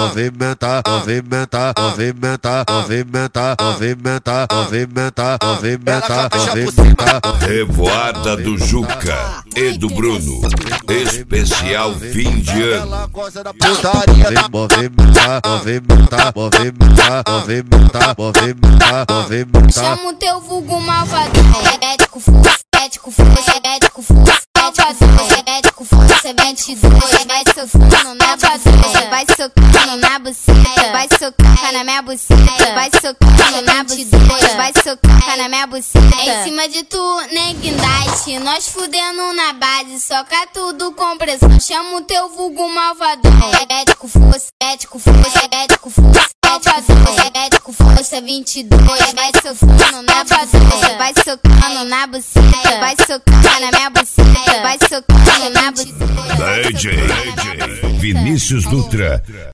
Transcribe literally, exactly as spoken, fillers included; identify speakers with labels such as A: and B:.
A: movimenta, movimenta, movimenta, movimenta, movimenta, movimenta, movimenta, movimenta.
B: Revoada do Juca e do Bruno, especial fim de ano.
A: Movimenta, movimenta, movimenta, movimenta, movimenta, movimenta.
C: Chama o teu vulgo malvadão, ético força, ético força, ético força, ético força, vinte e dois, vai socando na buceta, vai socando na buceta, vai socar na minha buceta, vai socando na buceta, vai socar na minha buceta. Em cima de tu, neguindade, nós fudendo na base, soca tudo com pressão. Chama o teu vulgo malvadão, ético força, ético força, ético força, ético força, vinte e dois, vai socando na buceta, vai socando na buceta, vai socar na minha buceta, vai socando na buceta.
B: D J Vinícius Dutra.